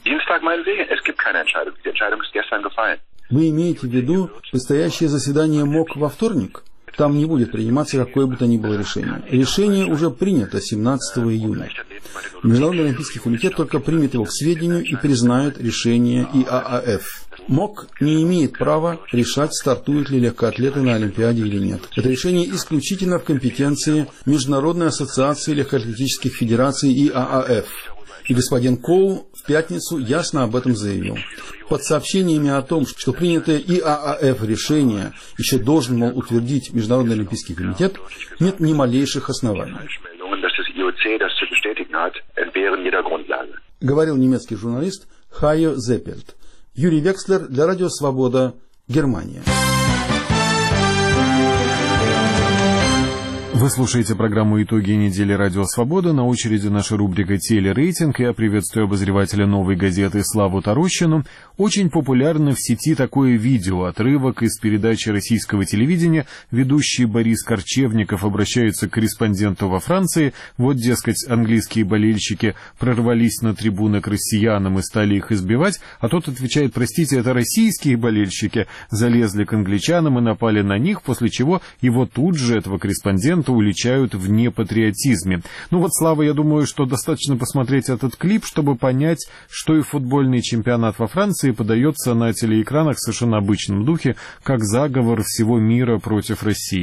Вы имеете в виду предстоящее заседание МОК во вторник? Там не будет приниматься какое бы то ни было решение. Решение уже принято 17 июня. Международный олимпийский комитет только примет его к сведению и признает решение ИААФ. МОК не имеет права решать, стартуют ли легкоатлеты на Олимпиаде или нет. Это решение исключительно в компетенции Международной ассоциации легкоатлетических федераций ИААФ. И господин Коу в пятницу ясно об этом заявил. Под сообщениями о том, что принятое ИААФ решение еще должен, мол, утвердить Международный олимпийский комитет, нет ни малейших оснований. Говорил немецкий журналист Хайо Зеппельд. Юрий Векслер для Радио Свобода, Германия. Вы слушаете программу «Итоги недели. Радио Свобода». На очереди наша рубрика «Телерейтинг». Я приветствую обозревателя «Новой газеты» Славу Тарущину. Очень популярно в сети такое видео, отрывок из передачи российского телевидения. Ведущий Борис Корчевников обращается к корреспонденту во Франции. Вот, дескать, английские болельщики прорвались на трибуны к россиянам и стали их избивать. А тот отвечает: простите, это российские болельщики залезли к англичанам и напали на них, после чего его тут же, этого корреспондента, уличают в непатриотизме. Ну вот, Слава, я думаю, что достаточно посмотреть этот клип, чтобы понять, что и футбольный чемпионат во Франции подается на телеэкранах в совершенно обычном духе, как заговор всего мира против России.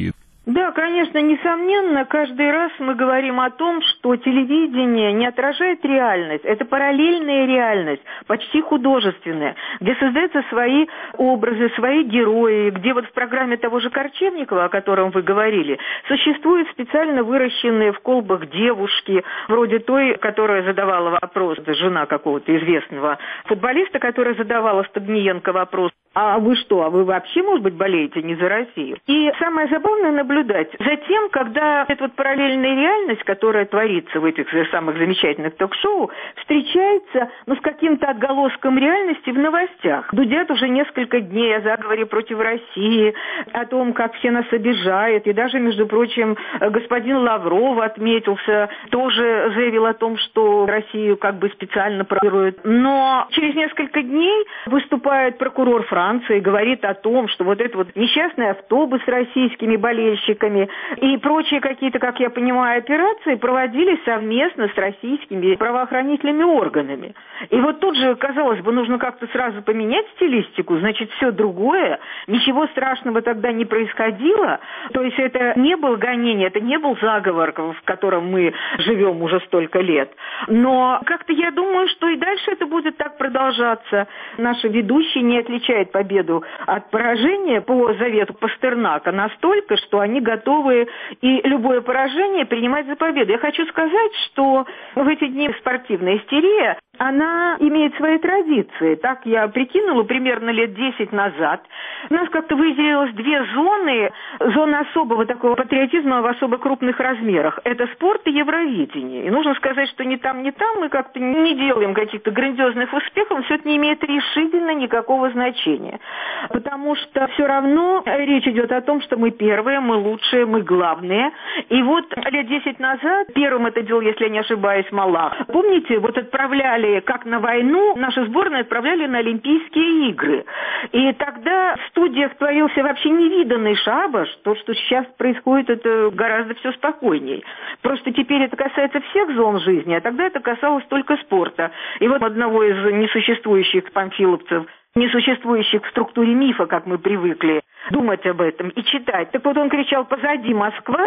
Да, конечно, несомненно, каждый раз мы говорим о том, что телевидение не отражает реальность. Это параллельная реальность, почти художественная, где создаются свои образы, свои герои, где вот в программе того же Корчевникова, о котором вы говорили, существуют специально выращенные в колбах девушки, вроде той, которая задавала вопрос, жена какого-то известного футболиста, которая задавала Стогниенко вопрос: а вы что, а вы вообще, может быть, болеете не за Россию? И самое забавное наблюдать за тем, когда эта вот параллельная реальность, которая творится в этих же самых замечательных ток-шоу, встречается, с каким-то отголоском реальности в новостях. Дудят уже несколько дней о заговоре против России, о том, как все нас обижают, и даже, между прочим, господин Лавров отметился, тоже заявил о том, что Россию как бы специально провоцируют. Но через несколько дней выступает прокурор Франции и говорит о том, что вот этот вот несчастный автобус с российскими болельщиками и прочие какие-то, как я понимаю, операции проводились совместно с российскими правоохранительными органами. И вот тут же, казалось бы, нужно как-то сразу поменять стилистику, значит, все другое, ничего страшного тогда не происходило, то есть это не было гонение, это не был заговор, в котором мы живем уже столько лет. Но как-то я думаю, что и дальше это будет так продолжаться. Наши ведущие не отличают победу от поражения по завету Пастернака настолько, что они готовы и любое поражение принимать за победу. Я хочу сказать, что в эти дни спортивная истерия, она имеет свои традиции. Так я прикинула, примерно лет 10 назад у нас как-то выделилось две зоны. Зона особого такого патриотизма в особо крупных размерах. Это спорт и Евровидение. И нужно сказать, что ни там, мы как-то не делаем каких-то грандиозных успехов, все это не имеет решительно никакого значения. Потому что все равно речь идет о том, что мы первые, мы лучшие, мы главные. И вот лет 10 назад, первым это делал, если я не ошибаюсь, Малах. Помните, вот отправляли, как на войну, наши сборные отправляли на Олимпийские игры. И тогда в студиях творился вообще невиданный шабаш. То, что сейчас происходит, это гораздо все спокойней. Просто теперь это касается всех зон жизни, а тогда это касалось только спорта. И вот одного из несуществующих памфиловцев, несуществующих в структуре мифа, как мы привыкли думать об этом и читать. Так вот он кричал: «Позади Москва!»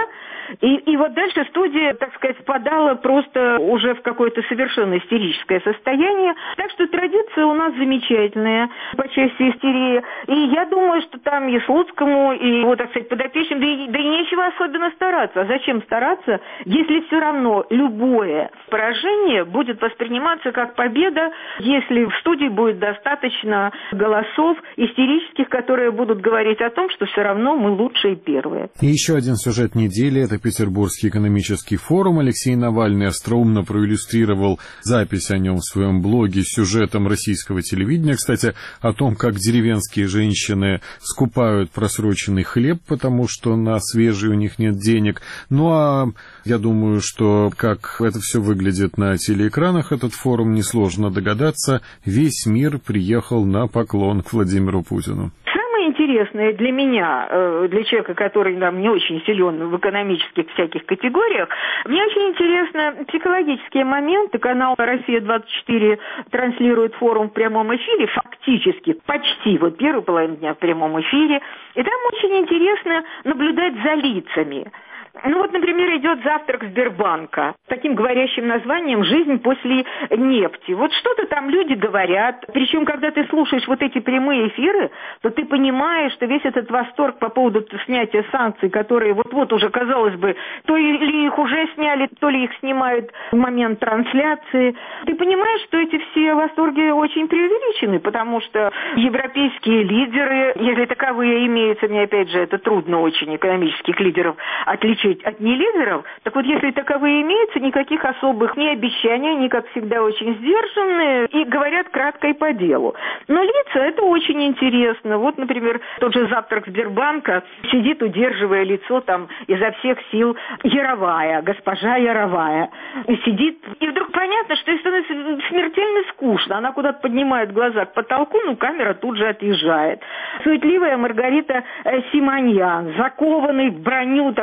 И вот дальше студия, так сказать, впадала просто уже в какое-то совершенно истерическое состояние. Так что традиция у нас замечательная по части истерии. И я думаю, что там и Слуцкому, и его, так сказать, подопечным, да и нечего особенно стараться. А зачем стараться, если все равно любое поражение будет восприниматься как победа, если в студии будет достаточно голосов истерических, которые будут говорить о том, что все равно мы лучшие первые. И еще один сюжет недели — это Петербургский экономический форум. Алексей Навальный остроумно проиллюстрировал запись о нем в своем блоге с сюжетом российского телевидения, кстати, о том, как деревенские женщины скупают просроченный хлеб, потому что на свежий у них нет денег. Ну а я думаю, что как это все выглядит на телеэкранах, этот форум, несложно догадаться. Весь мир приехал на поклон к Владимиру Путину. Интересное для меня, для человека, который не очень силен в экономических всяких категориях, мне очень интересны психологические моменты. Канал «Россия-24» транслирует форум в прямом эфире, фактически, почти, вот первую половину дня в прямом эфире. И там очень интересно наблюдать за лицами. Ну вот, например, идет завтрак Сбербанка с таким говорящим названием «Жизнь после нефти». Вот что-то там люди говорят. Причем, когда ты слушаешь вот эти прямые эфиры, то ты понимаешь, что весь этот восторг по поводу снятия санкций, которые вот-вот уже, казалось бы, то ли их уже сняли, то ли их снимают в момент трансляции. Ты понимаешь, что эти все восторги очень преувеличены, потому что европейские лидеры, если таковые имеются, мне опять же это трудно очень экономических лидеров отличить от нелидеров, так вот если таковые имеются, никаких особых ни обещаний, они, как всегда, очень сдержанные и говорят кратко и по делу. Но лица — это очень интересно. Вот, например, тот же завтрак Сбербанка, сидит, удерживая лицо там изо всех сил Яровая, госпожа Яровая. Сидит, и вдруг понятно, что ей становится смертельно скучно. Она куда-то поднимает глаза к потолку, камера тут же отъезжает. Суетливая Маргарита Симоньян, закованный в броню, такой абсолютно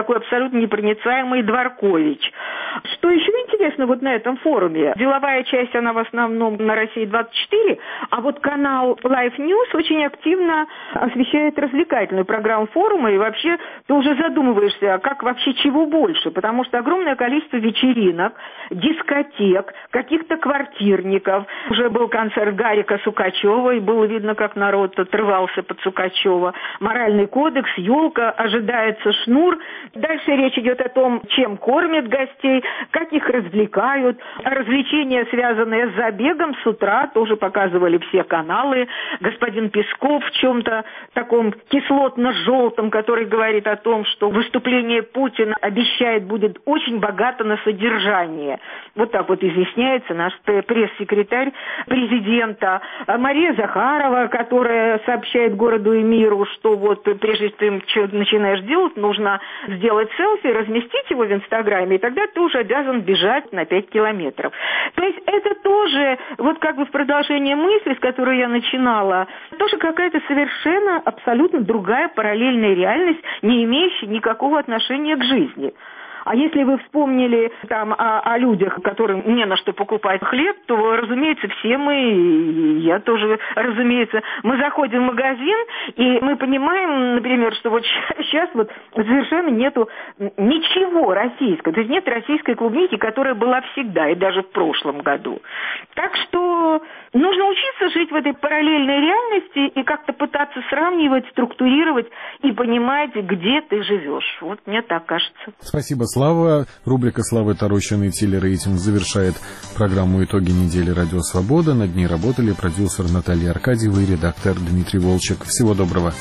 непроницаемый Дворкович. Что еще интересно вот на этом форуме? Деловая часть, она в основном на России-24, а вот канал Live News очень активно освещает развлекательную программу форума, и вообще ты уже задумываешься, как вообще чего больше, потому что огромное количество вечеринок, дискотек, каких-то квартирников. Уже был концерт Гарика Сукачева, и было видно, как народ отрывался под Сукачева. Моральный кодекс, елка, ожидается шнур. Дальше речь идет о том, чем кормят гостей, как их развлекают. Развлечения, связанные с забегом, с утра тоже показывали все каналы. Господин Песков в чем-то таком кислотно-желтом, который говорит о том, что выступление Путина обещает будет очень богато на содержание. Вот так вот изъясняется наш пресс-секретарь президента. Мария Захарова, которая сообщает городу и миру, что вот прежде чем ты что-то начинаешь делать, нужно сделать селфи, разместить его в Инстаграме, и тогда ты уже обязан бежать на 5 километров. То есть это тоже, вот как бы в продолжение мысли, с которой я начинала, тоже какая-то совершенно, абсолютно другая параллельная реальность, не имеющая никакого отношения к жизни. А если вы вспомнили там о людях, которым не на что покупать хлеб, то, разумеется, все мы, и я тоже, разумеется, мы заходим в магазин, и мы понимаем, например, что вот сейчас вот совершенно нету ничего российского. То есть нет российской клубники, которая была всегда, и даже в прошлом году. Так что нужно учиться жить в этой параллельной реальности и как-то пытаться сравнивать, структурировать и понимать, где ты живешь. Вот мне так кажется. Спасибо, Слава. Рубрика «Славы Тарощиной» телерейтинг завершает программу «Итоги недели. Радио Свобода». Над ней работали продюсер Наталья Аркадьева и редактор Дмитрий Волчек. Всего доброго.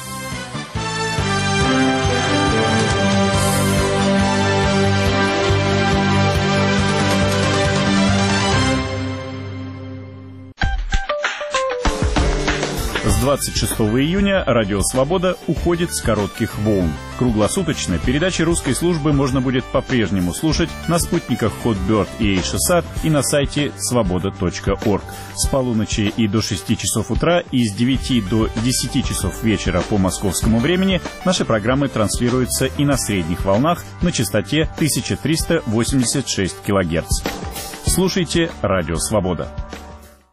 С 26 июня Радио Свобода уходит с коротких волн. Круглосуточно передачи русской службы можно будет по-прежнему слушать на спутниках Hotbird и HSAT и на сайте svoboda.org. С полуночи и до 6 часов утра и с 9 до 10 часов вечера по московскому времени наши программы транслируются и на средних волнах на частоте 1386 кГц. Слушайте Радио Свобода.